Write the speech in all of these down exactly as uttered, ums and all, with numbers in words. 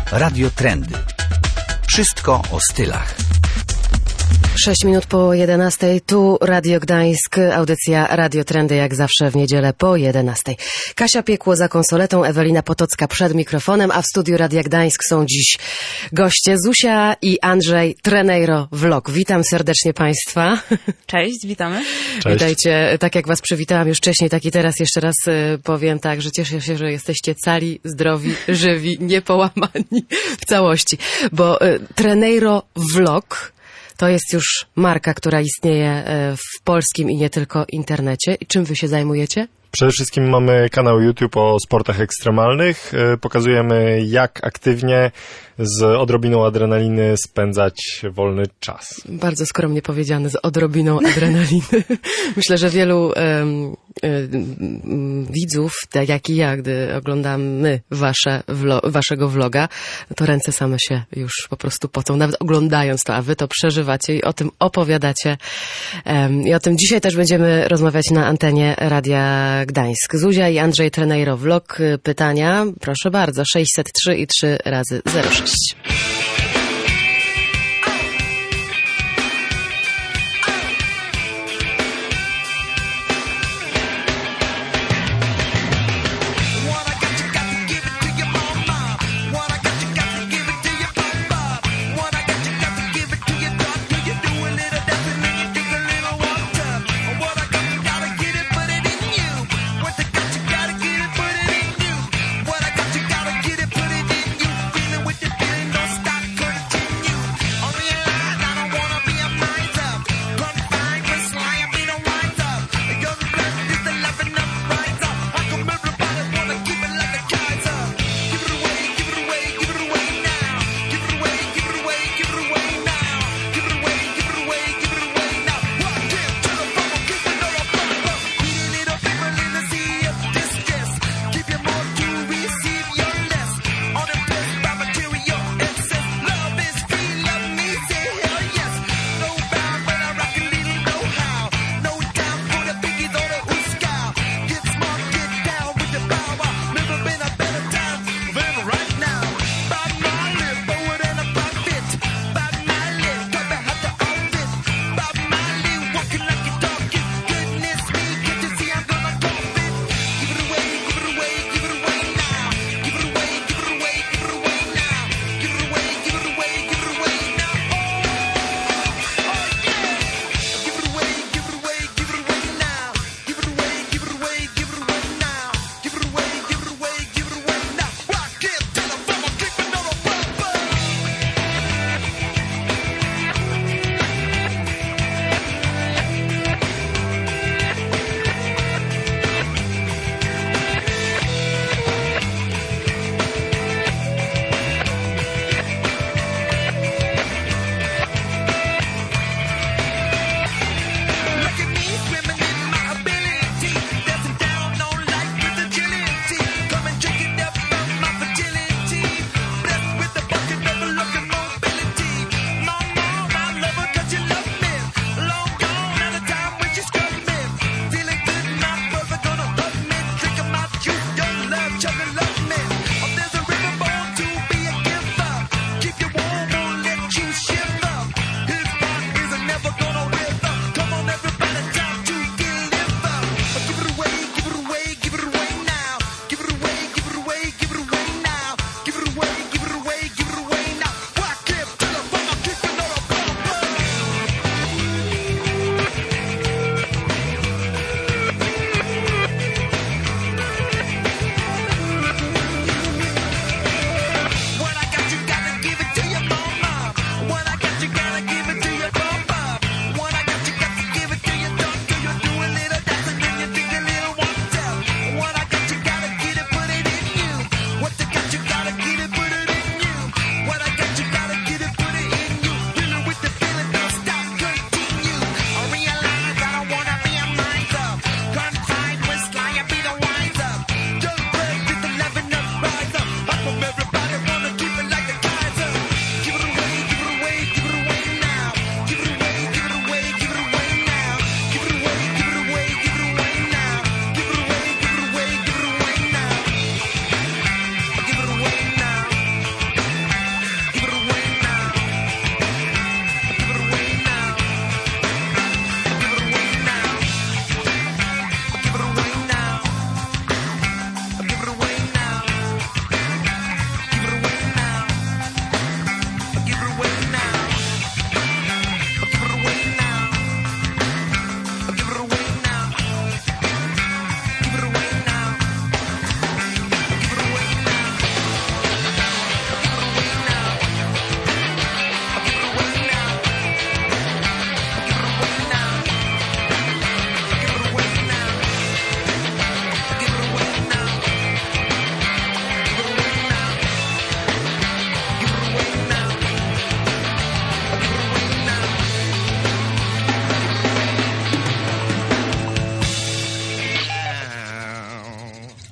Radio Trendy. Wszystko o stylach. Sześć minut po jedenastej, tu Radio Gdańsk, audycja Radio Trendy jak zawsze w niedzielę po jedenastej. Kasia Piekło za konsoletą, Ewelina Potocka przed mikrofonem, a w studiu Radia Gdańsk są dziś goście Zuzia i Andrzej Treneiro Vlog. Witam serdecznie Państwa. Cześć, witamy. Cześć. Witajcie, tak jak Was przywitałam już wcześniej, tak i teraz jeszcze raz powiem tak, że cieszę się, że jesteście cali, zdrowi, żywi, niepołamani w całości, bo Treneiro Vlog to jest już marka, która istnieje w polskim i nie tylko internecie. I czym wy się zajmujecie? Przede wszystkim mamy kanał YouTube o sportach ekstremalnych. Pokazujemy, jak aktywnie z odrobiną adrenaliny spędzać wolny czas. Bardzo skromnie powiedziane, z odrobiną adrenaliny. Myślę, że wielu um, um, widzów, tak jak i ja, gdy oglądamy wasze vlo- waszego vloga, to ręce same się już po prostu pocą, nawet oglądając to, a wy to przeżywacie i o tym opowiadacie. Um, I o tym dzisiaj też będziemy rozmawiać na antenie Radia Gdańsk. Zuzia i Andrzej Treneiro Vlog. Pytania, proszę bardzo, sześćset trzy i trzy razy zero sześć.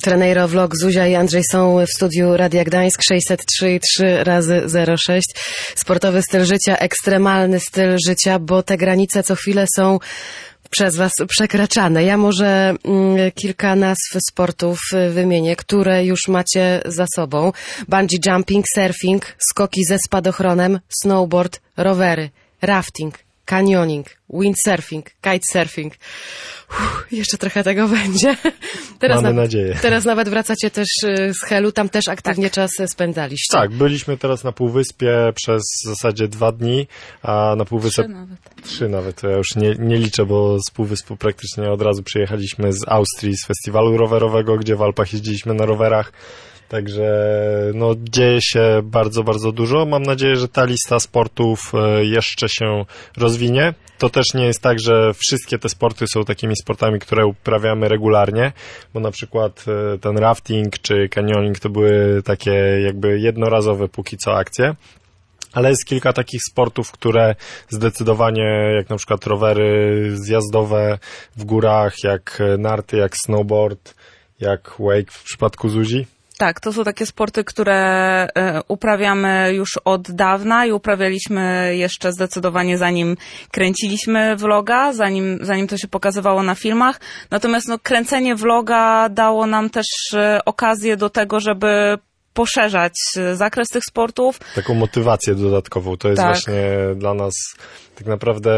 Treneiro Vlog, Zuzia i Andrzej są w studiu Radia Gdańsk, sześćset trzy i trzy razy zero sześć. Sportowy styl życia, ekstremalny styl życia, bo te granice co chwilę są przez was przekraczane. Ja może mm, kilka nazw sportów wymienię, które już macie za sobą. Bungee jumping, surfing, skoki ze spadochronem, snowboard, rowery, rafting, canyoning, windsurfing, kitesurfing. Uff, jeszcze trochę tego będzie. Teraz Mamy na, nadzieję. Teraz nawet wracacie też z Helu, tam też aktywnie tak. czas spędzaliście. Tak, byliśmy teraz na Półwyspie przez w zasadzie dwa dni, a na Półwyspie... Trzy nawet. Trzy nawet, to ja już nie, nie liczę, bo z Półwyspu praktycznie od razu przyjechaliśmy z Austrii, z festiwalu rowerowego, gdzie w Alpach jeździliśmy na rowerach. Także no, dzieje się bardzo, bardzo dużo. Mam nadzieję, że ta lista sportów jeszcze się rozwinie. To też nie jest tak, że wszystkie te sporty są takimi sportami, które uprawiamy regularnie, bo na przykład ten rafting czy canyoning to były takie jakby jednorazowe póki co akcje. Ale jest kilka takich sportów, które zdecydowanie, jak na przykład rowery zjazdowe w górach, jak narty, jak snowboard, jak wake w przypadku Zuzi. Tak, to są takie sporty, które uprawiamy już od dawna i uprawialiśmy jeszcze zdecydowanie zanim kręciliśmy vloga, zanim, zanim to się pokazywało na filmach. Natomiast no, kręcenie vloga dało nam też okazję do tego, żeby poszerzać zakres tych sportów. Taką motywację dodatkową. To jest tak. właśnie dla nas tak naprawdę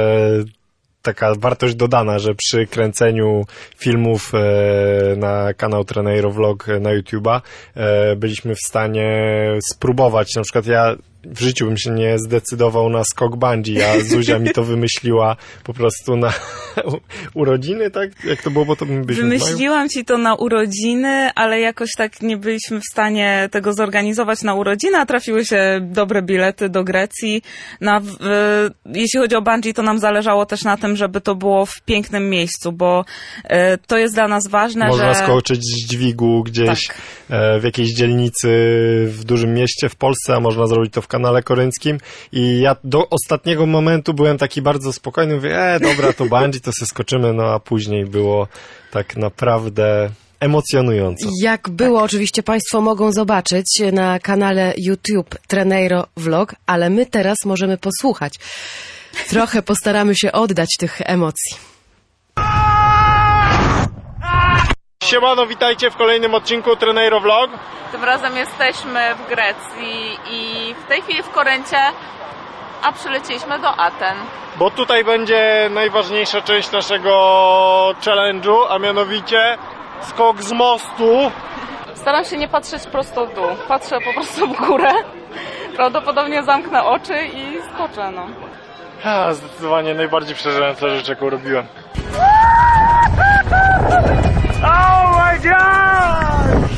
taka wartość dodana, że przy kręceniu filmów e, na kanał Treneiro Vlog na YouTube'a e, byliśmy w stanie spróbować. Na przykład ja w życiu bym się nie zdecydował na skok bungee, a Zuzia mi to wymyśliła po prostu na urodziny, tak? Jak to było, bo to byliśmy Wymyśliłam ci to na urodziny, ale jakoś tak nie byliśmy w stanie tego zorganizować na urodziny, a trafiły się dobre bilety do Grecji. Na, w, jeśli chodzi o bungee, to nam zależało też na tym, żeby to było w pięknym miejscu, bo e, to jest dla nas ważne, Można że... skoczyć z dźwigu gdzieś tak. e, w jakiejś dzielnicy w dużym mieście w Polsce, a można zrobić to w kanale korynckim i ja do ostatniego momentu byłem taki bardzo spokojny, mówię, e, dobra, to bungee, to se skoczymy, no a później było tak naprawdę emocjonująco. Jak było, oczywiście Państwo mogą zobaczyć na kanale YouTube Treneiro Vlog, ale my teraz możemy posłuchać. Trochę postaramy się oddać tych emocji. Siemano, witajcie w kolejnym odcinku Treneiro Vlog. Tym razem jesteśmy w Grecji i w tej chwili w Koryncie, a przylecieliśmy do Aten. Bo tutaj będzie najważniejsza część naszego challenge'u, a mianowicie skok z mostu. Staram się nie patrzeć prosto w dół, patrzę po prostu w górę. Prawdopodobnie zamknę oczy i skoczę, no. Ha, zdecydowanie najbardziej przerażająca rzecz, jaką robiłem. Oh my god!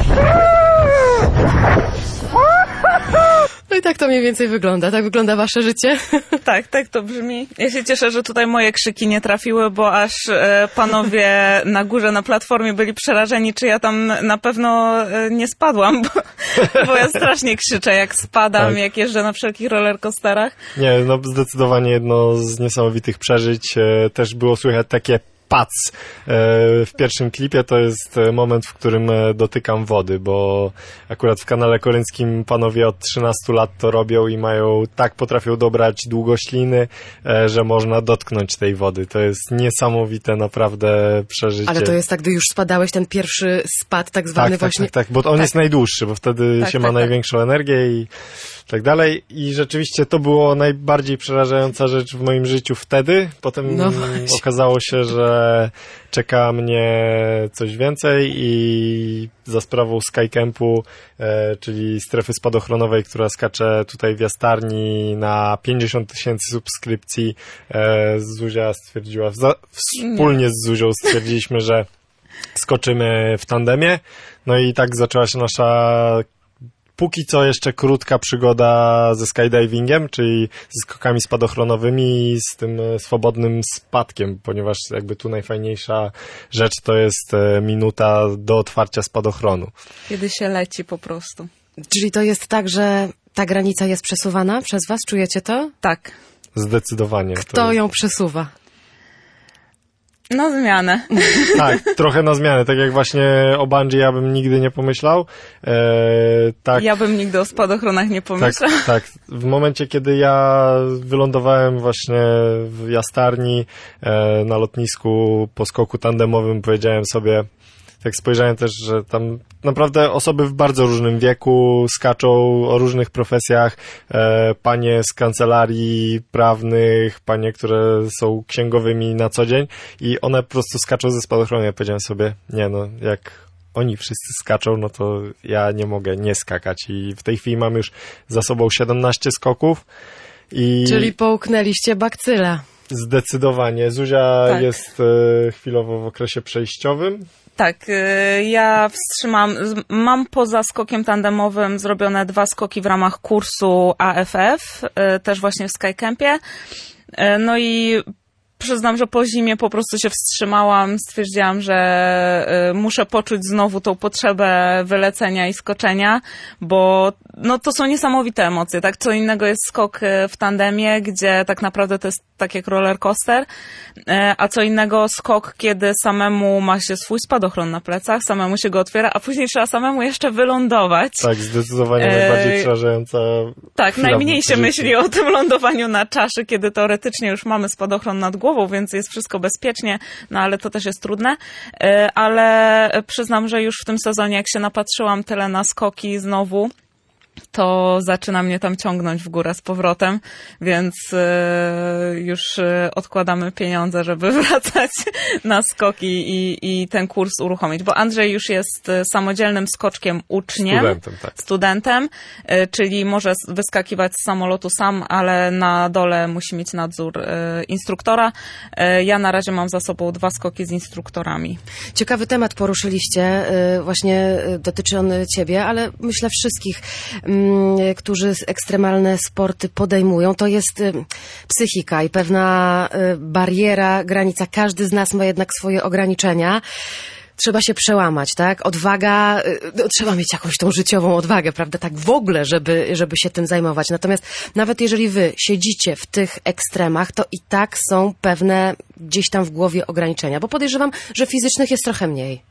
No i tak to mniej więcej wygląda. Tak wygląda wasze życie? Tak, tak to brzmi. Ja się cieszę, że tutaj moje krzyki nie trafiły, bo aż e, panowie na górze, na platformie byli przerażeni, czy ja tam na pewno e, nie spadłam, bo, bo ja strasznie krzyczę, jak spadam, tak. jak jeżdżę na wszelkich rollercoasterach. Nie, no zdecydowanie jedno z niesamowitych przeżyć. E, też było słychać takie pac w pierwszym klipie. To jest moment, w którym dotykam wody, bo akurat w kanale korynckim panowie od trzynastu lat to robią i mają, tak potrafią dobrać długośliny, że można dotknąć tej wody. To jest niesamowite naprawdę przeżycie. Ale to jest tak, gdy już spadałeś, ten pierwszy spad tak zwany tak, właśnie. Tak, tak, tak, bo on tak. jest najdłuższy, bo wtedy tak, się tak, ma tak. największą energię i tak dalej. I rzeczywiście to było najbardziej przerażająca rzecz w moim życiu wtedy. Potem no okazało się, że czeka mnie coś więcej i za sprawą Skycampu, e, czyli strefy spadochronowej, która skacze tutaj w Jastarni na pięćdziesiąt tysięcy subskrypcji, e, Zuzia stwierdziła, za, wspólnie z Zuzią stwierdziliśmy, że skoczymy w tandemie. No i tak zaczęła się nasza póki co jeszcze krótka przygoda ze skydivingiem, czyli ze skokami spadochronowymi i z tym swobodnym spadkiem, ponieważ jakby tu najfajniejsza rzecz to jest minuta do otwarcia spadochronu. Kiedy się leci po prostu. Czyli to jest tak, że ta granica jest przesuwana przez was? Czujecie to? Tak. Zdecydowanie. Kto to ją przesuwa? Na zmianę. Tak, trochę na zmianę. Tak jak właśnie o bungee ja bym nigdy nie pomyślał. E, tak, Ja bym nigdy o spadochronach nie pomyślał. tak, tak. W momencie, kiedy ja wylądowałem właśnie w Jastarni e, na lotnisku po skoku tandemowym, powiedziałem sobie, tak spojrzałem też, że tam naprawdę osoby w bardzo różnym wieku skaczą o różnych profesjach, e, panie z kancelarii prawnych, panie, które są księgowymi na co dzień i one po prostu skaczą ze spadochronem. Ja powiedziałem sobie, nie no, jak oni wszyscy skaczą, no to ja nie mogę nie skakać i w tej chwili mam już za sobą siedemnaście skoków. I Czyli połknęliście bakcyla. zdecydowanie. Zuzia Tak. jest e, chwilowo w okresie przejściowym. Tak, y, ja wstrzymam, z- mam poza skokiem tandemowym zrobione dwa skoki w ramach kursu A F F, y, też właśnie w Skycampie. Y, No i przyznam, że po zimie po prostu się wstrzymałam, stwierdziłam, że y, muszę poczuć znowu tą potrzebę wylecenia i skoczenia, bo no to są niesamowite emocje, tak? Co innego jest skok y, w tandemie, gdzie tak naprawdę to jest tak jak roller coaster, y, a co innego skok, kiedy samemu ma się swój spadochron na plecach, samemu się go otwiera, a później trzeba samemu jeszcze wylądować. Tak, zdecydowanie Eee, najbardziej przerażająca Tak, chwila najmniej w się życiu. myśli o tym lądowaniu na czaszy, kiedy teoretycznie już mamy spadochron nad głową, więc jest wszystko bezpiecznie, no ale to też jest trudne. E, Ale przyznam, że już w tym sezonie, jak się napatrzyłam tyle na skoki znowu, to zaczyna mnie tam ciągnąć w górę z powrotem, więc e, już e, odkładamy pieniądze, żeby wracać na skoki i, i ten kurs uruchomić, bo Andrzej już jest e, samodzielnym skoczkiem uczniem, Studentem, tak. studentem, e, czyli może s- wyskakiwać z samolotu sam, ale na dole musi mieć nadzór e, instruktora. E, Ja na razie mam za sobą dwa skoki z instruktorami. Ciekawy temat poruszyliście, y, właśnie y, dotyczący ciebie, ale myślę wszystkich, mm, którzy ekstremalne sporty podejmują. To jest y, psychika i pewna y, bariera, granica. Każdy z nas ma jednak swoje ograniczenia. Trzeba się przełamać, tak? Odwaga, y, no, trzeba mieć jakąś tą życiową odwagę, prawda? Tak w ogóle, żeby, żeby się tym zajmować. Natomiast nawet jeżeli wy siedzicie w tych ekstremach, to i tak są pewne gdzieś tam w głowie ograniczenia, bo podejrzewam, że fizycznych jest trochę mniej.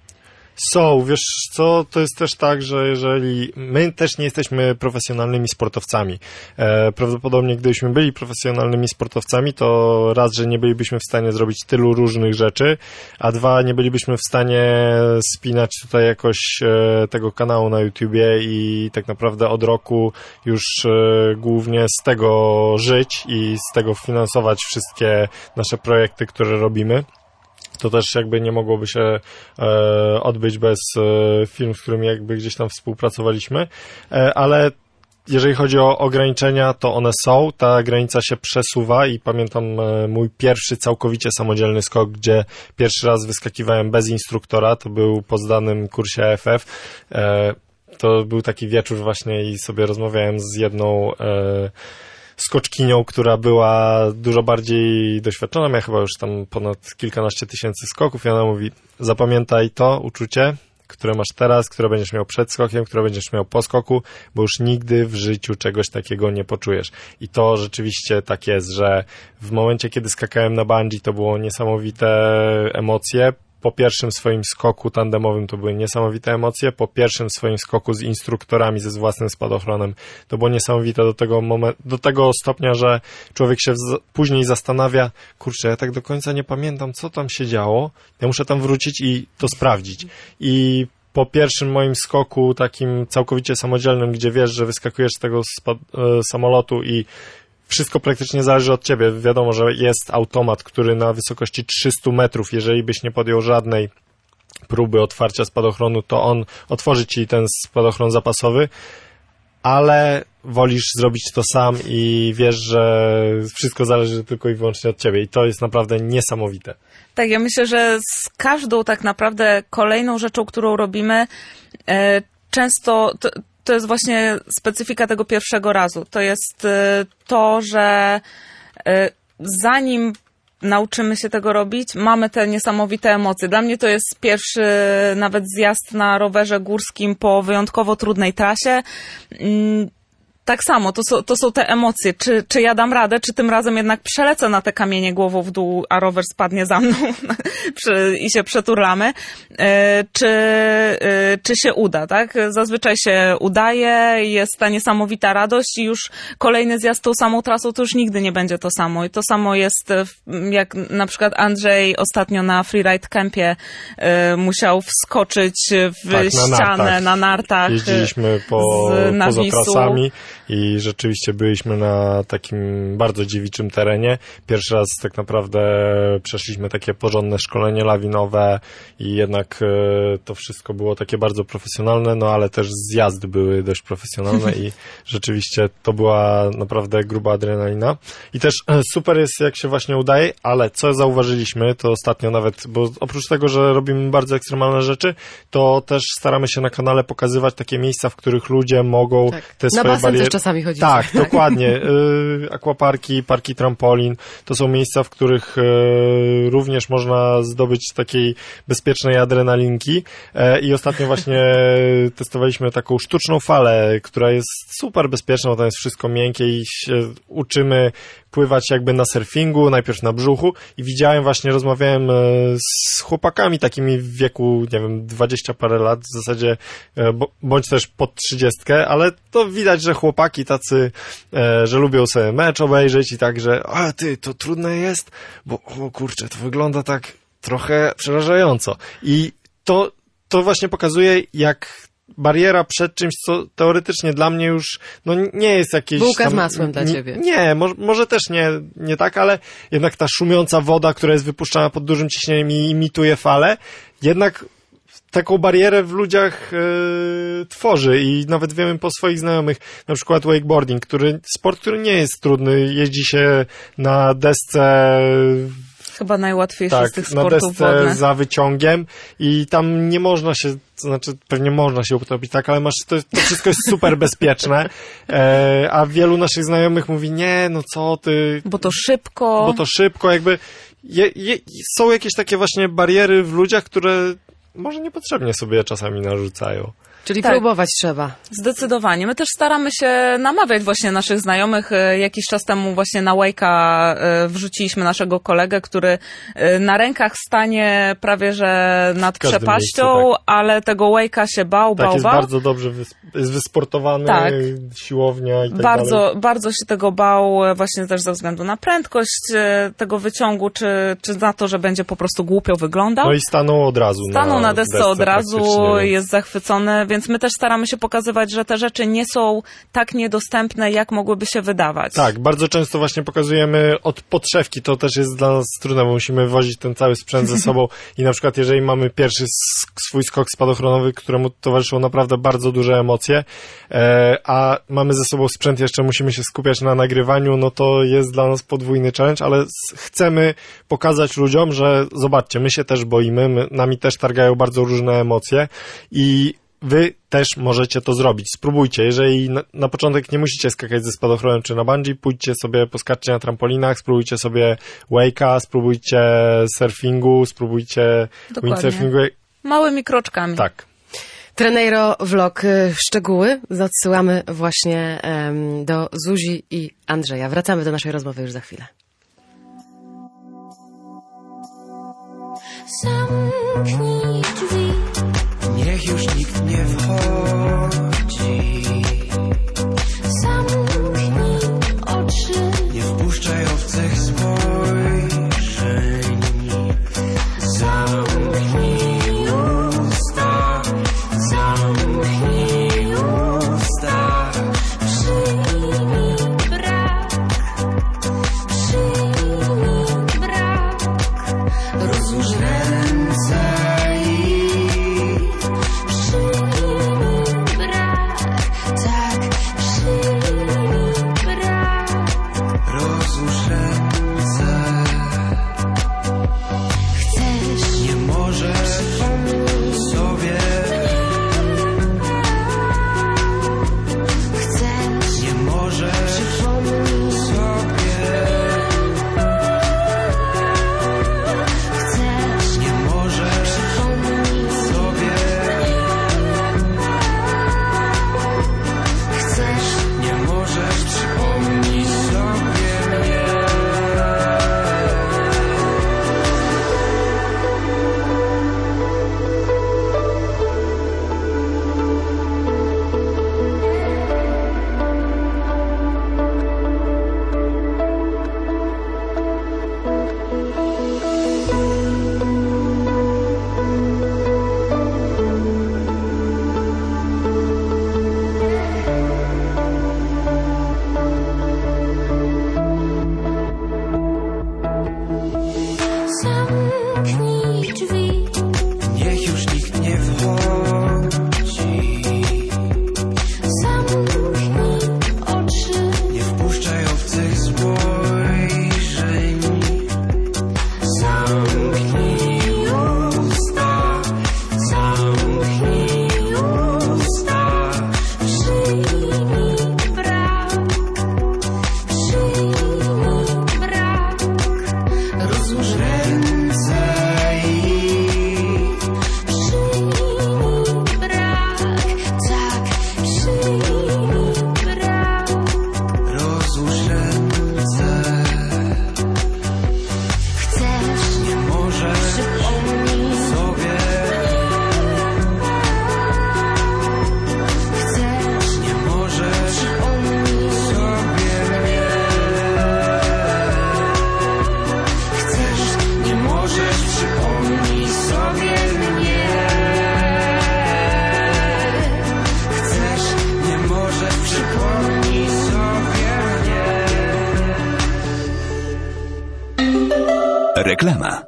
Są, wiesz co, to jest też tak, że jeżeli my też nie jesteśmy profesjonalnymi sportowcami, e, prawdopodobnie gdybyśmy byli profesjonalnymi sportowcami, to raz, że nie bylibyśmy w stanie zrobić tylu różnych rzeczy, a dwa, nie bylibyśmy w stanie spinać tutaj jakoś e, tego kanału na YouTubie i tak naprawdę od roku już e, głównie z tego żyć i z tego finansować wszystkie nasze projekty, które robimy. To też jakby nie mogłoby się e, odbyć bez e, firm, z którymi jakby gdzieś tam współpracowaliśmy, e, ale jeżeli chodzi o ograniczenia, to one są, ta granica się przesuwa i pamiętam e, mój pierwszy całkowicie samodzielny skok, gdzie pierwszy raz wyskakiwałem bez instruktora, to był po zdanym kursie A F F, e, to był taki wieczór właśnie i sobie rozmawiałem z jedną e, skoczkinią, która była dużo bardziej doświadczona, miała chyba już tam ponad kilkanaście tysięcy skoków i ona mówi, zapamiętaj to uczucie, które masz teraz, które będziesz miał przed skokiem, które będziesz miał po skoku, bo już nigdy w życiu czegoś takiego nie poczujesz. I to rzeczywiście tak jest, że w momencie, kiedy skakałem na bungee, to było niesamowite emocje. Po pierwszym swoim skoku tandemowym to były niesamowite emocje, po pierwszym swoim skoku z instruktorami, ze własnym spadochronem, to było niesamowite do tego momen- do tego stopnia, że człowiek się z- później zastanawia, kurczę, ja tak do końca nie pamiętam, co tam się działo, ja muszę tam wrócić i to sprawdzić. I po pierwszym moim skoku takim całkowicie samodzielnym, gdzie wiesz, że wyskakujesz z tego spa- e, samolotu i wszystko praktycznie zależy od ciebie. Wiadomo, że jest automat, który na wysokości trzysta metrów, jeżeli byś nie podjął żadnej próby otwarcia spadochronu, to on otworzy ci ten spadochron zapasowy, ale wolisz zrobić to sam i wiesz, że wszystko zależy tylko i wyłącznie od ciebie i to jest naprawdę niesamowite. Tak, ja myślę, że z każdą tak naprawdę kolejną rzeczą, którą robimy, e, często to, to jest właśnie specyfika tego pierwszego razu. To jest e, to, że e, zanim nauczymy się tego robić, mamy te niesamowite emocje. Dla mnie to jest pierwszy nawet zjazd na rowerze górskim po wyjątkowo trudnej trasie. Mm, tak samo, to są, to są te emocje. Czy, czy ja dam radę, czy tym razem jednak przelecę na te kamienie głową w dół, a rower spadnie za mną i się przeturlamy. Czy, czy się uda, tak? Zazwyczaj się udaje, jest ta niesamowita radość i już kolejny zjazd tą samą trasą to już nigdy nie będzie to samo. I to samo jest, jak na przykład Andrzej ostatnio na Freeride Campie musiał wskoczyć w tak, na ścianę nartach. na nartach. Jeździliśmy po, poza trasami i rzeczywiście byliśmy na takim bardzo dziewiczym terenie. Pierwszy raz tak naprawdę przeszliśmy takie porządne szkolenie lawinowe i jednak to wszystko było takie bardzo profesjonalne, no ale też zjazdy były dość profesjonalne i rzeczywiście to była naprawdę gruba adrenalina. I też super jest, jak się właśnie udaje, ale co zauważyliśmy, to ostatnio nawet, bo oprócz tego, że robimy bardzo ekstremalne rzeczy, to też staramy się na kanale pokazywać takie miejsca, w których ludzie mogą tak. te na swoje basen bariery... też czasami chodzicie. Tak, tak, dokładnie. Y, akwaparki, parki trampolin, to są miejsca, w których y, również można zdobyć takiej bezpiecznej adrenalinki y, i ostatnio właśnie testowaliśmy taką sztuczną falę, która jest super bezpieczna, bo tam jest wszystko miękkie i się uczymy pływać jakby na surfingu, najpierw na brzuchu i widziałem właśnie, rozmawiałem z chłopakami takimi w wieku, nie wiem, dwadzieścia parę lat, w zasadzie bądź też pod trzydziestkę, ale to widać, że chłopaki tacy, że lubią sobie mecz obejrzeć i tak, że a ty, to trudne jest, bo o kurczę, to wygląda tak trochę przerażająco. I to, to właśnie pokazuje, jak bariera przed czymś, co teoretycznie dla mnie już no nie jest jakieś... Bułka tam, z masłem dla ciebie. Nie, może, może też nie, nie tak, ale jednak ta szumiąca woda, która jest wypuszczana pod dużym ciśnieniem i imituje falę, jednak taką barierę w ludziach yy, tworzy i nawet wiemy po swoich znajomych, na przykład wakeboarding, który, sport, który nie jest trudny, jeździ się na desce... Chyba najłatwiejszy tak, z tych na sportów desce wodnych. za wyciągiem i tam nie można się, to znaczy pewnie można się utopić, tak, ale masz, to, to wszystko jest super bezpieczne, e, a wielu naszych znajomych mówi, nie, no co ty... Bo to szybko. Bo to szybko, jakby je, je, są jakieś takie właśnie bariery w ludziach, które może niepotrzebnie sobie czasami narzucają. Czyli tak. próbować trzeba. Zdecydowanie. My też staramy się namawiać właśnie naszych znajomych. Jakiś czas temu właśnie na Wake'a wrzuciliśmy naszego kolegę, który na rękach stanie prawie że nad przepaścią, miejscu, tak. ale tego Wake'a się bał, tak, bał, jest bał. bardzo dobrze, jest wysportowany, tak. siłownia i tak bardzo, dalej. Bardzo się tego bał właśnie też ze względu na prędkość tego wyciągu, czy, czy na to, że będzie po prostu głupio wyglądał. No i stanął od razu. Stanął na, na desce, desce od razu, więc... jest zachwycony, więc my też staramy się pokazywać, że te rzeczy nie są tak niedostępne, jak mogłyby się wydawać. Tak, bardzo często właśnie pokazujemy od podszewki, to też jest dla nas trudne, bo musimy wozić ten cały sprzęt ze sobą i na przykład jeżeli mamy pierwszy swój skok spadochronowy, któremu towarzyszą naprawdę bardzo duże emocje, e, a mamy ze sobą sprzęt, jeszcze musimy się skupiać na nagrywaniu, no to jest dla nas podwójny challenge, ale chcemy pokazać ludziom, że zobaczcie, my się też boimy, my, nami też targają bardzo różne emocje i wy też możecie to zrobić. Spróbujcie. Jeżeli na, na początek nie musicie skakać ze spadochronem czy na bungee, pójdźcie sobie, poskaczcie na trampolinach, spróbujcie sobie wake'a, spróbujcie surfingu, spróbujcie windsurfingu. Małymi kroczkami. Tak. Treneiro Vlog. Szczegóły odsyłamy właśnie um, do Zuzi i Andrzeja. Wracamy do naszej rozmowy już za chwilę. Zamknij drzwi. Niech już nikt nie wchodzi. Zamknij oczy. Nie wpuszczaj obcych spojrzeń. Zamknij usta. Zamknij usta. Przyjmij brak. Przyjmij brak. Rozłóż ręce. Time Reklama.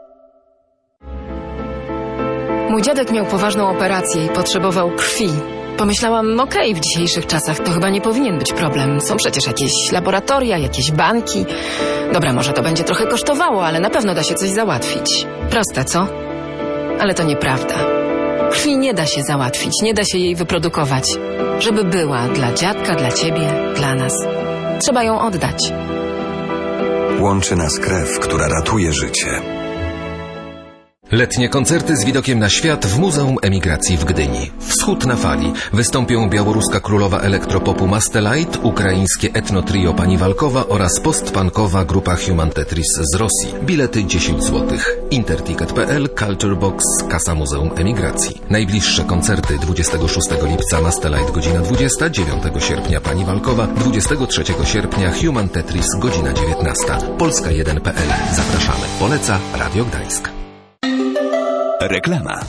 Mój dziadek miał poważną operację i potrzebował krwi. Pomyślałam, okej, okay, w dzisiejszych czasach to chyba nie powinien być problem. Są przecież jakieś laboratoria, jakieś banki. Dobra, może to będzie trochę kosztowało, ale na pewno da się coś załatwić. Proste, co? Ale to nieprawda. Krwi nie da się załatwić, nie da się jej wyprodukować. Żeby była dla dziadka, dla ciebie, dla nas. Trzeba ją oddać. Łączy nas krew, która ratuje życie. Letnie koncerty z widokiem na świat w Muzeum Emigracji w Gdyni. Wschód na fali. Wystąpią białoruska królowa elektropopu Mastelite, ukraińskie etno-trio Pani Walkowa oraz postpunkowa grupa Human Tetris z Rosji. Bilety dziesięć złotych. interticket kropka p l, Culturebox, kasa Muzeum Emigracji. Najbliższe koncerty dwudziestego szóstego lipca Mastelite godzina dwudziesta, dziewiątego sierpnia Pani Walkowa, dwudziestego trzeciego sierpnia Human Tetris godzina dziewiętnasta. polska jeden kropka p l. Zapraszamy. Poleca Radio Gdańsk. Reklama.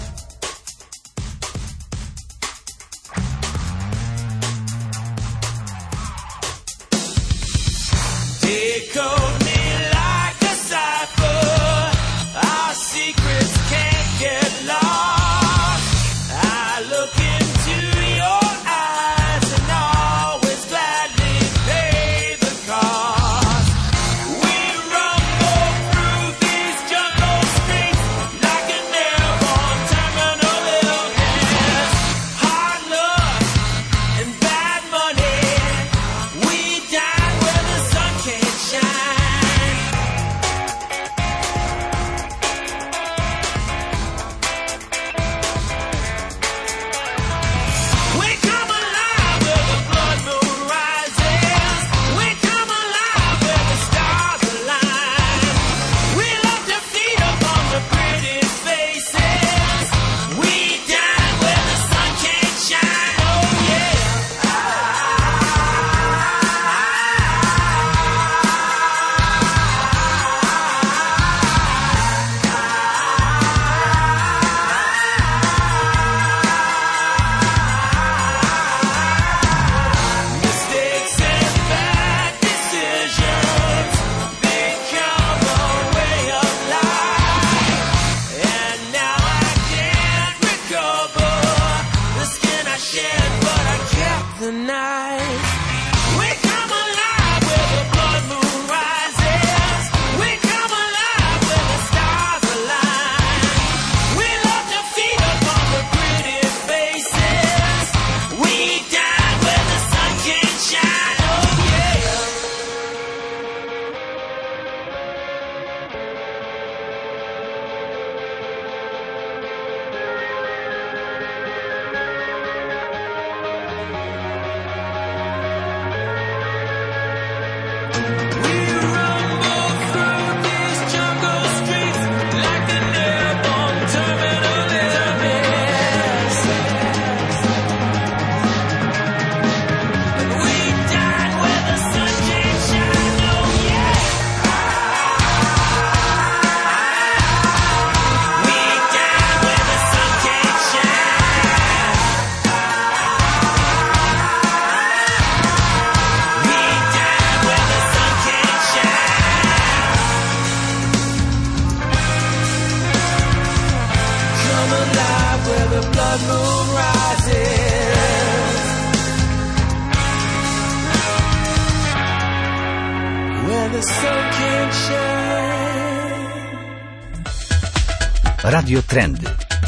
Radio Trendy.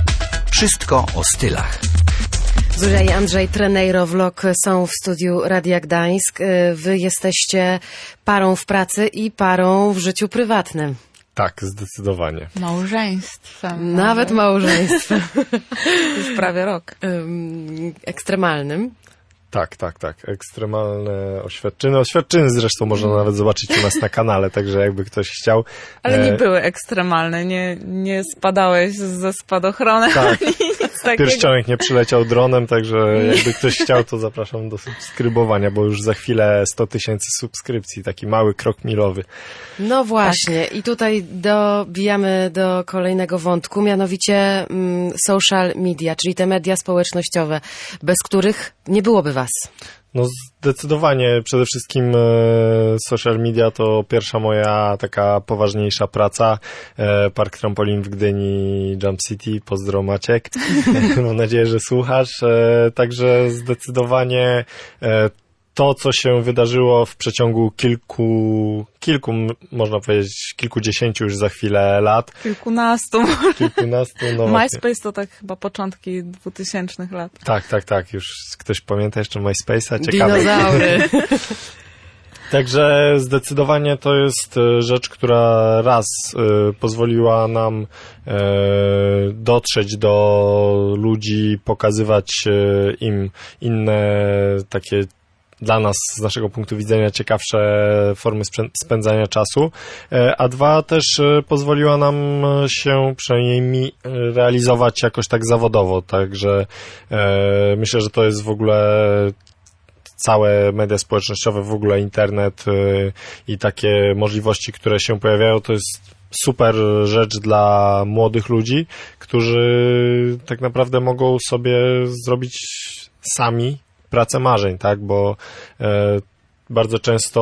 Wszystko o stylach. Zuzia i Andrzej Trenejro Vlog są w studiu Radia Gdańsk. Wy jesteście parą w pracy i parą w życiu prywatnym. Tak, zdecydowanie. Małżeństwem. Nawet małżeństwem. Już prawie rok. Ekstremalnym. Tak, tak, tak. Ekstremalne oświadczyny. Oświadczyny zresztą można nawet zobaczyć u nas na kanale, także jakby ktoś chciał. Ale nie były ekstremalne, nie, nie spadałeś ze spadochronem. Tak, pierścionek nie przyleciał dronem, także jakby ktoś chciał, to zapraszam do subskrybowania, bo już za chwilę sto tysięcy subskrypcji, taki mały krok milowy. No właśnie, tak. I tutaj dobijamy do kolejnego wątku, mianowicie mm, social media, czyli te media społecznościowe, bez których nie byłoby was. No zdecydowanie, przede wszystkim e, social media to pierwsza moja taka poważniejsza praca. E, Park Trampolin w Gdyni, Jump City, pozdro Maciek. Mam nadzieję, że słuchasz. E, także zdecydowanie e, to, co się wydarzyło w przeciągu kilku, kilku, można powiedzieć, kilkudziesięciu już za chwilę lat. Kilkunastu. Kilkunastu, no MySpace to tak chyba początki dwutysięcznych lat. Tak, tak, tak. Już ktoś pamięta jeszcze MySpace'a? Ciekawe. Dinozaury. Także zdecydowanie to jest rzecz, która raz y, pozwoliła nam y, dotrzeć do ludzi, pokazywać y, im inne takie dla nas, z naszego punktu widzenia, ciekawsze formy spędzania czasu, a dwa też pozwoliła nam się, przynajmniej mi, realizować jakoś tak zawodowo, także e, myślę, że to jest w ogóle całe media społecznościowe, w ogóle internet y, i takie możliwości, które się pojawiają, to jest super rzecz dla młodych ludzi, którzy tak naprawdę mogą sobie zrobić sami pracę marzeń, tak, bo e, bardzo często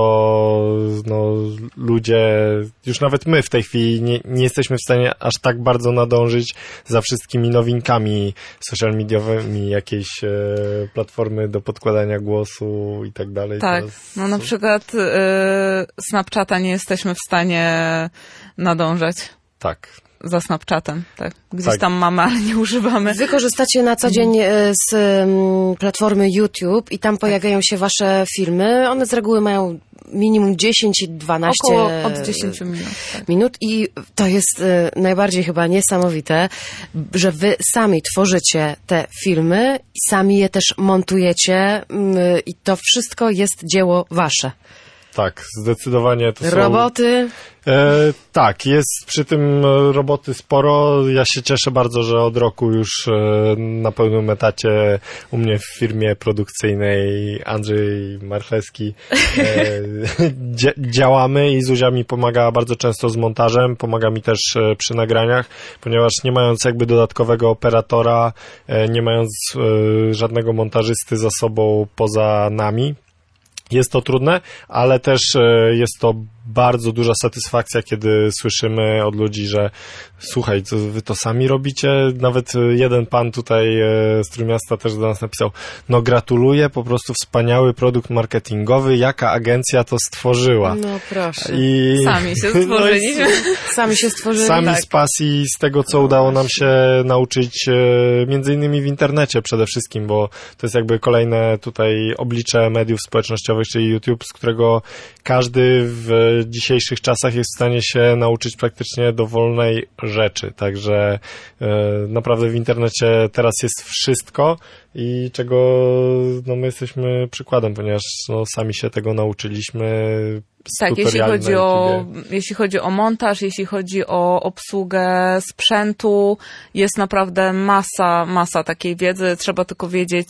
no, ludzie, już nawet my w tej chwili nie, nie jesteśmy w stanie aż tak bardzo nadążyć za wszystkimi nowinkami social mediowymi, jakieś e, platformy do podkładania głosu i tak dalej. Tak, Teraz... no na przykład e, Snapchata nie jesteśmy w stanie nadążać. Tak. Za Snapchatem, tak. Gdzieś tak. tam mamy, ale nie używamy. Wy korzystacie na co dzień z um, platformy YouTube i tam pojawiają się wasze filmy. One z reguły mają minimum dziesięć do dwunastu Około od dziesięciu minut. Tak. minut i to jest y, najbardziej chyba niesamowite, że wy sami tworzycie te filmy, sami je też montujecie y, i to wszystko jest dzieło wasze. Tak, zdecydowanie to są... Roboty? E, tak, jest przy tym roboty sporo. Ja się cieszę bardzo, że od roku już e, na pełnym etacie u mnie w firmie produkcyjnej Andrzej Marchewski e, dzia- działamy i Zuzia mi pomaga bardzo często z montażem, pomaga mi też e, przy nagraniach, ponieważ nie mając jakby dodatkowego operatora, e, nie mając e, żadnego montażysty za sobą poza nami, jest to trudne, ale też jest to bardzo duża satysfakcja, kiedy słyszymy od ludzi, że słuchaj, co wy to sami robicie? Nawet jeden pan tutaj z Trójmiasta też do nas napisał, no gratuluję, po prostu wspaniały produkt marketingowy, jaka agencja to stworzyła. No proszę. I... Sami się stworzyliśmy. No sami się stworzyli. Sami tak. z pasji, z tego, co udało nam się nauczyć, między innymi w internecie przede wszystkim, bo to jest jakby kolejne tutaj oblicze mediów społecznościowych, czyli YouTube, z którego każdy w dzisiejszych czasach jest w stanie się nauczyć praktycznie dowolnej rzeczy, także e, naprawdę w internecie teraz jest wszystko i czego no, my jesteśmy przykładem, ponieważ no, sami się tego nauczyliśmy. Tak, jeśli chodzi, o, jeśli chodzi o montaż, jeśli chodzi o obsługę sprzętu, jest naprawdę masa, masa takiej wiedzy, trzeba tylko wiedzieć,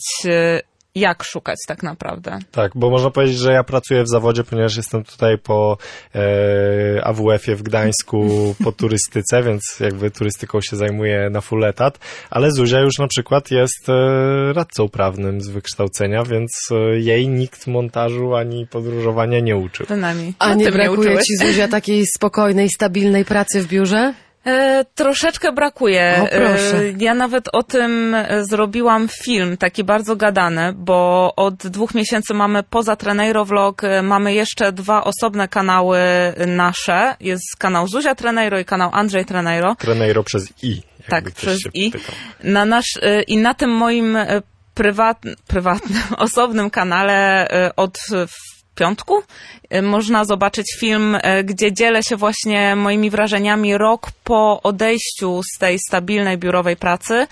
jak szukać tak naprawdę. Tak, bo można powiedzieć, że ja pracuję w zawodzie, ponieważ jestem tutaj po e, A W F-ie w Gdańsku, po turystyce, więc jakby turystyką się zajmuję na full etat, ale Zuzia już na przykład jest e, radcą prawnym z wykształcenia, więc e, jej nikt montażu ani podróżowania nie uczył. Bynajmniej. A nie brakuje ci, Zuzia, takiej spokojnej, stabilnej pracy w biurze? E, troszeczkę brakuje. O, proszę. E, ja nawet o tym zrobiłam film, taki bardzo gadany, bo od dwóch miesięcy mamy poza Treneiro Vlog, mamy jeszcze dwa osobne kanały nasze. Jest kanał Zuzia Treneiro i kanał Andrzej Treneiro. Treneiro przez I. Tak, przez I. Na nasz, i na tym moim prywat, prywatnym, osobnym kanale od piątku można zobaczyć film, gdzie dzielę się właśnie moimi wrażeniami rok po odejściu z tej stabilnej biurowej pracy.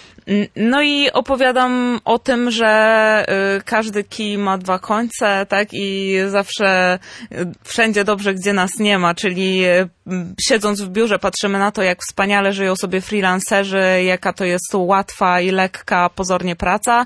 No i opowiadam o tym, że każdy kij ma dwa końce, tak, i zawsze wszędzie dobrze, gdzie nas nie ma, czyli siedząc w biurze patrzymy na to, jak wspaniale żyją sobie freelancerzy, jaka to jest łatwa i lekka pozornie praca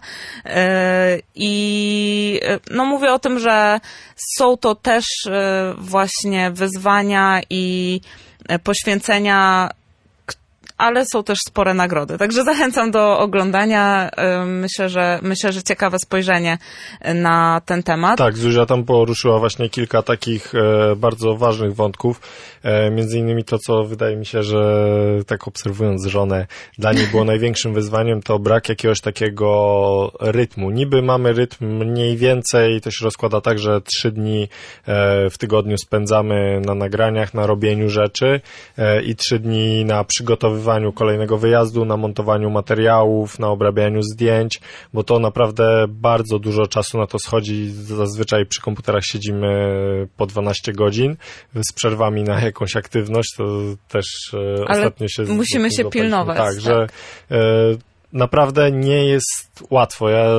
i no mówię o tym, że są to też właśnie wyzwania i poświęcenia, ale są też spore nagrody. Także zachęcam do oglądania. Myślę, że myślę, że ciekawe spojrzenie na ten temat. Tak, Zuzia tam poruszyła właśnie kilka takich e, bardzo ważnych wątków. E, między innymi to, co wydaje mi się, że tak obserwując żonę, dla niej było największym wyzwaniem, to brak jakiegoś takiego rytmu. Niby mamy rytm mniej więcej, to się rozkłada tak, że trzy dni e, w tygodniu spędzamy na nagraniach, na robieniu rzeczy e, i trzy dni na przygotowywaniu kolejnego wyjazdu, na montowaniu materiałów, na obrabianiu zdjęć, bo to naprawdę bardzo dużo czasu na to schodzi. Zazwyczaj przy komputerach siedzimy po dwanaście godzin z przerwami na jakąś aktywność, to też e, Ale ostatnio się... musimy się pilnować. Tak, tak. że e, naprawdę nie jest łatwo. Ja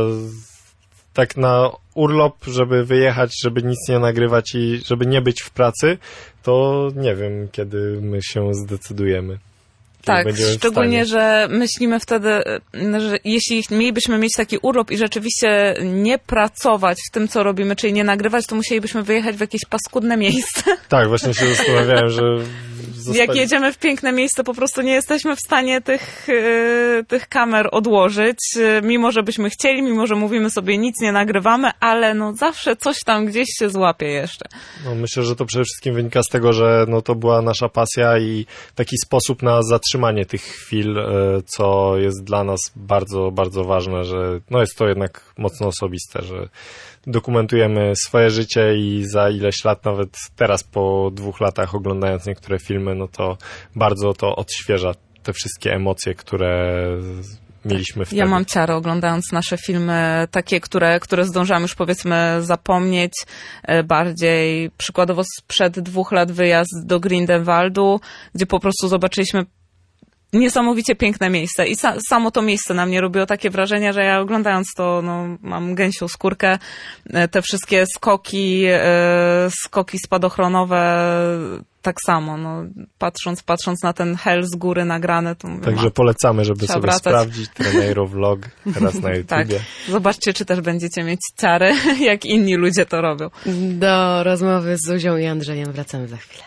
tak na urlop, żeby wyjechać, żeby nic nie nagrywać i żeby nie być w pracy, to nie wiem, kiedy my się zdecydujemy. Tak, szczególnie, że myślimy wtedy, że jeśli mielibyśmy mieć taki urlop i rzeczywiście nie pracować w tym, co robimy, czyli nie nagrywać, to musielibyśmy wyjechać w jakieś paskudne miejsce. Tak, właśnie się zastanawiałem, że... Zostali... Jak jedziemy w piękne miejsce, po prostu nie jesteśmy w stanie tych, yy, tych kamer odłożyć, yy, mimo że byśmy chcieli, mimo że mówimy sobie nic nie nagrywamy, ale no zawsze coś tam gdzieś się złapie jeszcze. No, myślę, że to przede wszystkim wynika z tego, że no, to była nasza pasja i taki sposób na zatrzymanie tych chwil, yy, co jest dla nas bardzo, bardzo ważne, że no, jest to jednak mocno osobiste, że dokumentujemy swoje życie i za ileś lat, nawet teraz po dwóch latach oglądając niektóre filmy, no to bardzo to odświeża te wszystkie emocje, które mieliśmy wtedy. Ja mam ciarę oglądając nasze filmy, takie, które, które zdążam już powiedzmy zapomnieć bardziej. Przykładowo sprzed dwóch lat wyjazd do Grindelwaldu, gdzie po prostu zobaczyliśmy niesamowicie piękne miejsce i sa, samo to miejsce na mnie robiło takie wrażenie, że ja oglądając to, no, mam gęsią skórkę, te wszystkie skoki, e, skoki spadochronowe, tak samo, no, patrząc, patrząc na ten hel z góry nagrany, to mówię, Także polecamy, żeby sobie wracać. sprawdzić Treneiro vlog teraz na YouTubie. Tak, zobaczcie, czy też będziecie mieć ciary, jak inni ludzie to robią. Do rozmowy z Zuzią i Andrzejem wracamy za chwilę.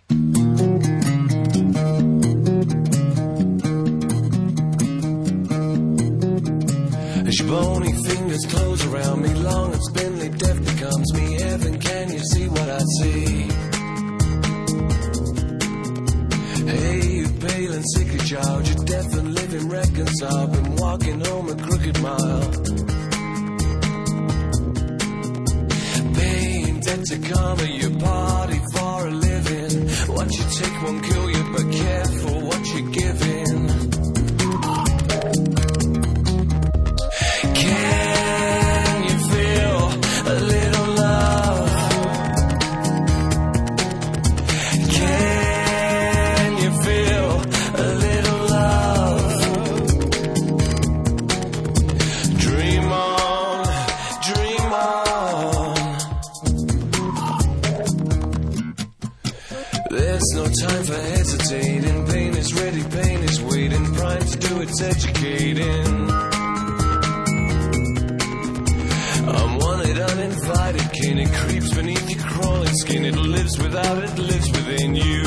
As your bony fingers close around me, long and spindly death becomes me. Heaven, can you see what I see? Hey, you pale and sickly child, you're deaf and living reconciled. Been walking home a crooked mile. Paying debt to karma, your party for a living. What you take won't kill you, but careful what you're giving. Can you feel a little love? Can you feel a little love? Dream on, dream on. There's no time for hesitating. Pain is ready, pain is waiting. Prime to do its educating. I'm wanted, uninvited kin. It creeps beneath your crawling skin. It lives without, it lives within you.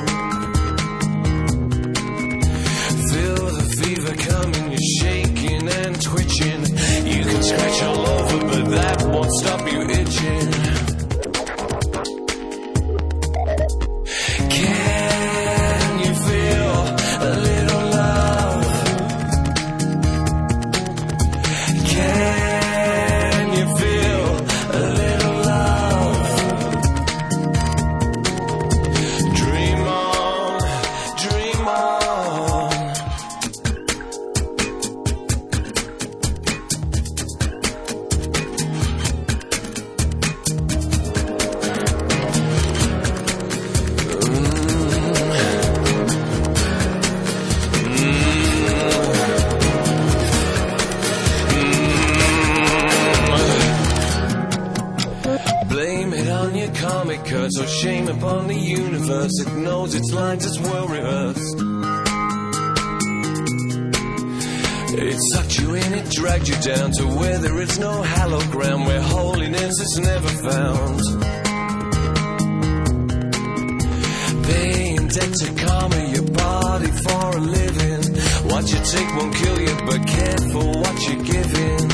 Feel the fever coming, you're shaking and twitching. You can scratch all over, but that won't stop you itching. Can you feel a little love? Can you feel a little love? Dream on, dream on. Blame it on your comic cuts or shame upon the universe. It knows its lines, it's well rehearsed. It sucked you in, it dragged you down to where there is no hallowed ground, where holiness is never found. Paying debt to karma, your body for a living. sick won't kill you, but careful what you're giving.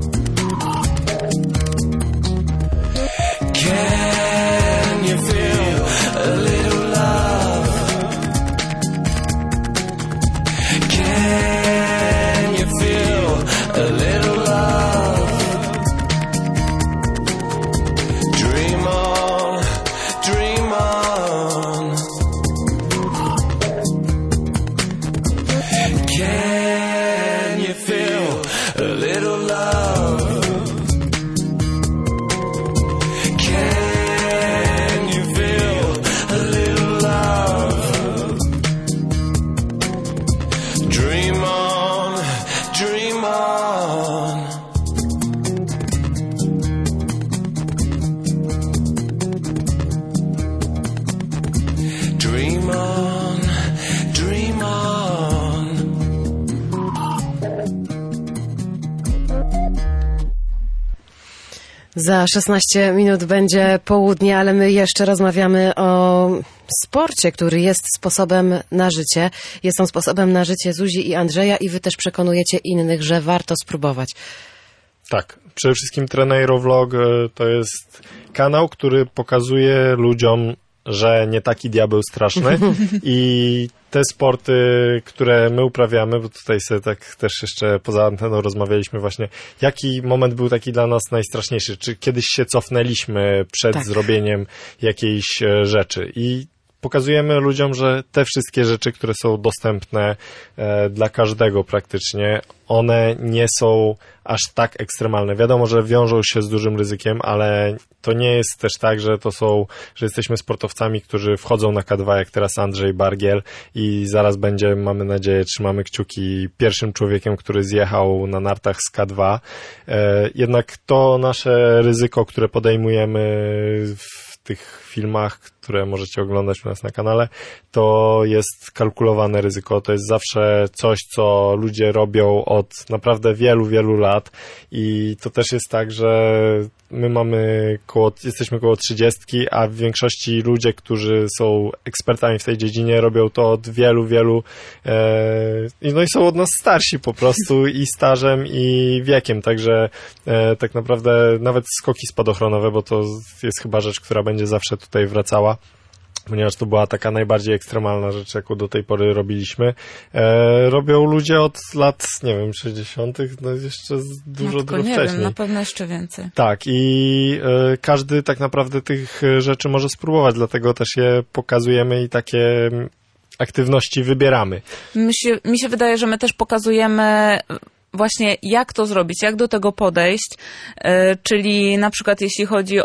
Can you feel a little love? Can you feel a little love? Dream on, dream on. Can you feel a little love? Can you feel a little love? Dream on, dream on. Dream on, dream on. Za szesnaście minut będzie południe, ale my jeszcze rozmawiamy o sporcie, który jest sposobem na życie. Jest on sposobem na życie Zuzi i Andrzeja i wy też przekonujecie innych, że warto spróbować. Tak, przede wszystkim Treneiro Vlog to jest kanał, który pokazuje ludziom, że nie taki diabeł straszny i te sporty, które my uprawiamy, bo tutaj sobie tak też jeszcze poza anteną rozmawialiśmy właśnie, jaki moment był taki dla nas najstraszniejszy? Czy kiedyś się cofnęliśmy przed tak. zrobieniem jakiejś rzeczy? I pokazujemy ludziom, że te wszystkie rzeczy, które są dostępne e, dla każdego praktycznie, one nie są aż tak ekstremalne. Wiadomo, że wiążą się z dużym ryzykiem, ale to nie jest też tak, że to są, że jesteśmy sportowcami, którzy wchodzą na K dwa, jak teraz Andrzej Bargiel i zaraz będzie, mamy nadzieję, trzymamy kciuki, pierwszym człowiekiem, który zjechał na nartach z K dwa. E, jednak to nasze ryzyko, które podejmujemy w tych filmach, które możecie oglądać u nas na kanale, to jest kalkulowane ryzyko. To jest zawsze coś, co ludzie robią od naprawdę wielu, wielu lat i to też jest tak, że my mamy koło, jesteśmy koło trzydziestki, a w większości ludzie, którzy są ekspertami w tej dziedzinie, robią to od wielu, wielu e, no i są od nas starsi po prostu i stażem, i wiekiem, także e, tak naprawdę nawet skoki spadochronowe, bo to jest chyba rzecz, która będzie zawsze tutaj wracała, ponieważ to była taka najbardziej ekstremalna rzecz, jaką do tej pory robiliśmy. E, robią ludzie od lat, nie wiem, sześćdziesiątych, no jeszcze dużo, Matko, dużo nie wcześniej. wiem, na pewno jeszcze więcej. Tak, i e, każdy tak naprawdę tych rzeczy może spróbować, dlatego też je pokazujemy i takie aktywności wybieramy. Mi się, mi się wydaje, że my też pokazujemy właśnie jak to zrobić, jak do tego podejść, yy, czyli na przykład jeśli chodzi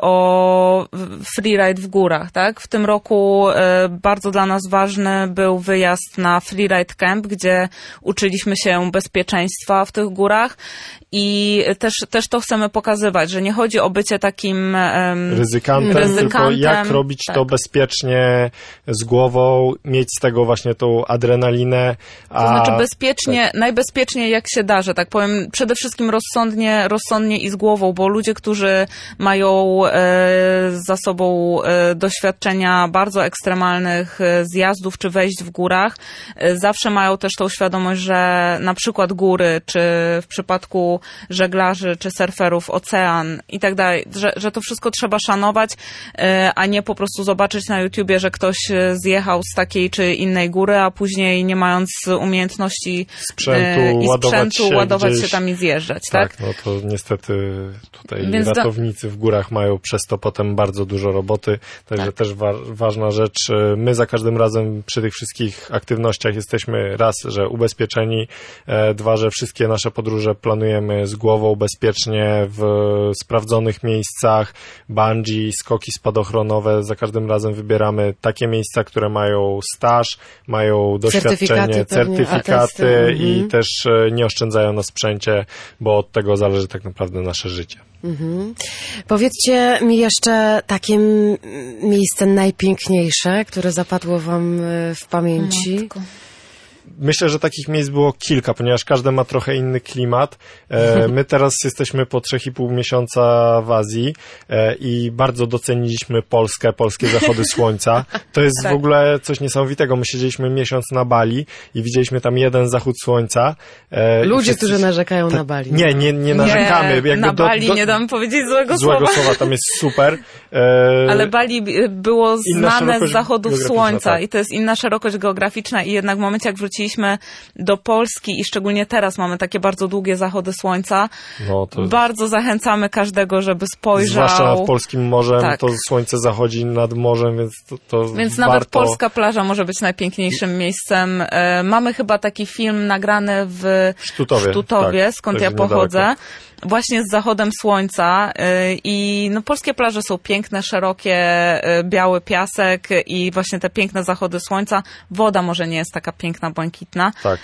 o freeride w górach, tak? W tym roku yy, bardzo dla nas ważny był wyjazd na freeride camp, gdzie uczyliśmy się bezpieczeństwa w tych górach i też, też to chcemy pokazywać, że nie chodzi o bycie takim um, ryzykantem, ryzykantem, tylko jak robić tak. to bezpiecznie, z głową, mieć z tego właśnie tą adrenalinę. A... To znaczy bezpiecznie, tak. najbezpieczniej jak się da, że tak powiem, przede wszystkim rozsądnie, rozsądnie i z głową, bo ludzie, którzy mają e, za sobą e, doświadczenia bardzo ekstremalnych e, zjazdów czy wejść w górach, e, zawsze mają też tą świadomość, że na przykład góry, czy w przypadku żeglarzy, czy surferów, ocean i tak dalej, że, że to wszystko trzeba szanować, e, a nie po prostu zobaczyć na YouTubie, że ktoś zjechał z takiej czy innej góry, a później nie mając umiejętności sprzętu, e, i ładować sprzętu, się ładować gdzieś. się tam i zjeżdżać, tak? Tak, no to niestety tutaj Więc ratownicy w górach mają przez to potem bardzo dużo roboty, także tak. też wa- ważna rzecz. My za każdym razem przy tych wszystkich aktywnościach jesteśmy raz, że ubezpieczeni, e, dwa, że wszystkie nasze podróże planujemy z głową, bezpiecznie, w sprawdzonych miejscach, bungee, skoki spadochronowe, za każdym razem wybieramy takie miejsca, które mają staż, mają doświadczenie, Certyfikaty, certyfikaty pewnie, i mhm. też nie oszczędzają na sprzęcie, bo od tego zależy tak naprawdę nasze życie. Mhm. Powiedzcie mi jeszcze takie m- miejsce najpiękniejsze, które zapadło wam y, w pamięci. Matko. myślę, że takich miejsc było kilka, ponieważ każde ma trochę inny klimat. E, my teraz jesteśmy po trzech i pół miesiąca w Azji e, i bardzo doceniliśmy Polskę, polskie zachody słońca. To jest tak. w ogóle coś niesamowitego. My siedzieliśmy miesiąc na Bali i widzieliśmy tam jeden zachód słońca. E, Ludzie, wszyscy... którzy narzekają ta... na Bali. Nie, nie, nie narzekamy. Nie, Jakby na do, Bali do... nie dam powiedzieć złego, złego słowa. słowa. Tam jest super. E... Ale Bali było znane z zachodów słońca tak. i to jest inna szerokość geograficzna i jednak w momencie, jak wróciliśmy do Polski i szczególnie teraz mamy takie bardzo długie zachody słońca, no, to... bardzo zachęcamy każdego, żeby spojrzał. Zwłaszcza nad polskim morzem, tak. to słońce zachodzi nad morzem, więc to, to Więc warto... nawet polska plaża może być najpiękniejszym miejscem. E, mamy chyba taki film nagrany w Sztutowie, Sztutowie tak, skąd ja pochodzę. Niedaleko. Właśnie z zachodem słońca i no, polskie plaże są piękne, szerokie, biały piasek i właśnie te piękne zachody słońca. Woda może nie jest taka piękna, błękitna, tak.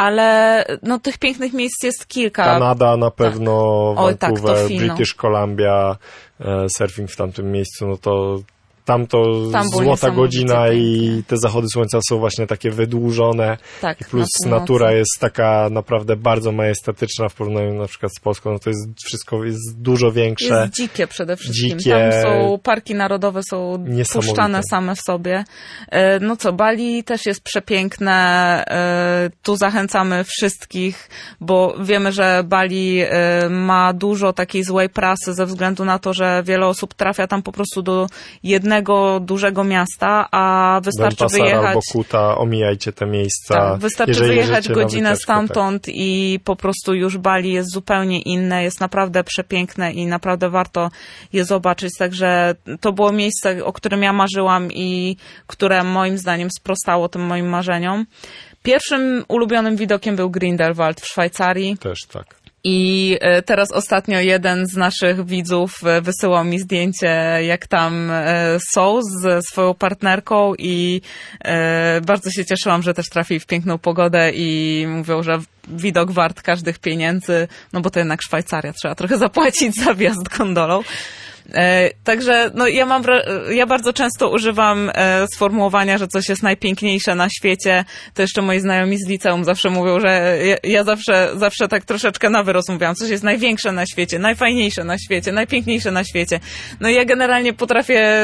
ale no, tych pięknych miejsc jest kilka. Kanada na pewno, tak. Vancouver, Oj, tak, British Columbia, surfing w tamtym miejscu, no to tam to tam złota godzina i te zachody słońca są właśnie takie wydłużone. Tak, i plus na natura jest taka naprawdę bardzo majestatyczna w porównaniu na przykład z Polską. No to jest wszystko jest dużo większe. Jest dzikie przede wszystkim. Dzikie, tam są parki narodowe, są puszczane same w sobie. No co, Bali też jest przepiękne. Tu zachęcamy wszystkich, bo wiemy, że Bali ma dużo takiej złej prasy ze względu na to, że wiele osób trafia tam po prostu do jednego dużego miasta, a wystarczy Denpasar wyjechać... albo Kuta, omijajcie te miejsca. Tak, wystarczy wyjechać godzinę stamtąd tak. i po prostu już Bali jest zupełnie inne, jest naprawdę przepiękne i naprawdę warto je zobaczyć, także to było miejsce, o którym ja marzyłam i które moim zdaniem sprostało tym moim marzeniom. Pierwszym ulubionym widokiem był Grindelwald w Szwajcarii. Też tak. I teraz ostatnio jeden z naszych widzów wysyłał mi zdjęcie, jak tam są ze swoją partnerką i bardzo się cieszyłam, że też trafili w piękną pogodę i mówią, że widok wart każdych pieniędzy, no bo to jednak Szwajcaria, trzeba trochę zapłacić za wjazd gondolą. E, także no ja mam, ja bardzo często używam e, sformułowania, że coś jest najpiękniejsze na świecie. To jeszcze moi znajomi z liceum zawsze mówią, że ja, ja zawsze, zawsze tak troszeczkę na wyrost mówiłam, coś jest największe na świecie, najfajniejsze na świecie, najpiękniejsze na świecie. No i ja generalnie potrafię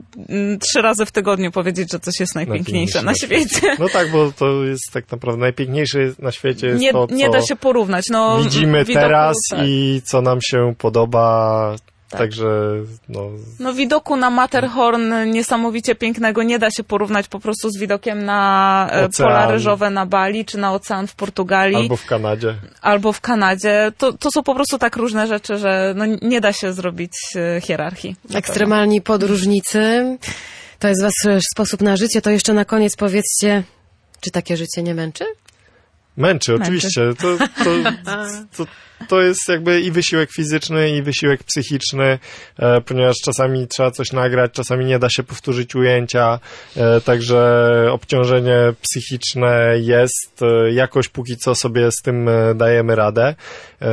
t- trzy razy w tygodniu powiedzieć, że coś jest najpiękniejsze, najpiękniejsze na, na świecie. świecie. No tak, bo to jest tak naprawdę najpiękniejsze na świecie jest nie, to, co nie da się porównać. No, widzimy widoku, teraz tak. i co nam się podoba. Tak. Także, no... No widoku na Matterhorn niesamowicie pięknego nie da się porównać po prostu z widokiem na ocean. Pola Ryżowe na Bali, czy na ocean w Portugalii. Albo w Kanadzie. Albo w Kanadzie. To, to są po prostu tak różne rzeczy, że no nie da się zrobić hierarchii. Ekstremalni podróżnicy. To jest wasz sposób na życie. To jeszcze na koniec powiedzcie, czy takie życie nie męczy? Męczy, oczywiście. To, to, to, to jest jakby i wysiłek fizyczny, i wysiłek psychiczny, e, ponieważ czasami trzeba coś nagrać, czasami nie da się powtórzyć ujęcia, e, także obciążenie psychiczne jest. E, jakoś póki co sobie z tym e, dajemy radę. E,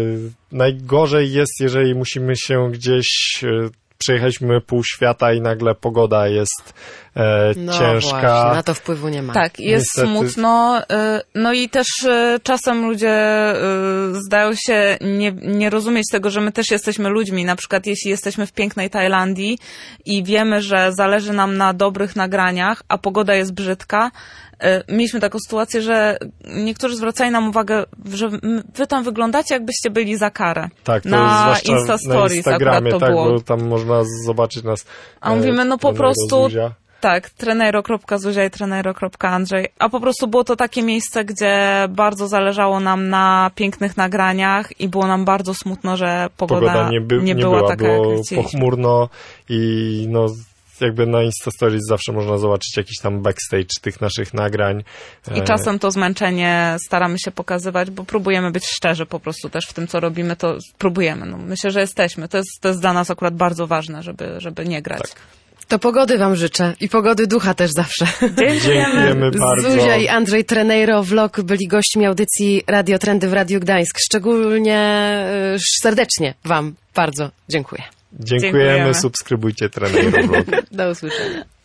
najgorzej jest, jeżeli musimy się gdzieś... E, Przejechaliśmy pół świata i nagle pogoda jest e, no ciężka. Właśnie, na to wpływu nie ma. Tak, jest Niestety. smutno. No i też czasem ludzie zdają się nie, nie rozumieć tego, że my też jesteśmy ludźmi. Na przykład jeśli jesteśmy w pięknej Tajlandii i wiemy, że zależy nam na dobrych nagraniach, a pogoda jest brzydka, mieliśmy taką sytuację, że niektórzy zwracają nam uwagę, że wy tam wyglądacie, jakbyście byli za karę. Tak, to na jest Insta Stories na Instagramie, akurat to tak, było. Bo tam można zobaczyć nas. A mówimy, no po prostu... Tak, trenero kropka zuzia i trenero kropka andrzej. A po prostu było to takie miejsce, gdzie bardzo zależało nam na pięknych nagraniach i było nam bardzo smutno, że pogoda, pogoda nie, by, nie, nie była, była taka, było jak chcieliśmy. Pochmurno i no... jakby na Insta Stories zawsze można zobaczyć jakiś tam backstage tych naszych nagrań. I czasem to zmęczenie staramy się pokazywać, bo próbujemy być szczerzy po prostu też w tym, co robimy, to próbujemy. No, myślę, że jesteśmy. To jest, to jest dla nas akurat bardzo ważne, żeby, żeby nie grać. Tak. To pogody wam życzę i pogody ducha też zawsze. Dziękujemy, Dziękujemy bardzo. Zuzia i Andrzej Treneiro Vlog byli gośćmi audycji Radio Trendy w Radiu Gdańsk. Szczególnie serdecznie wam bardzo dziękuję. Dziękujemy, Dziękujemy. Subskrybujcie Treneiro Vlog. Do usłyszenia.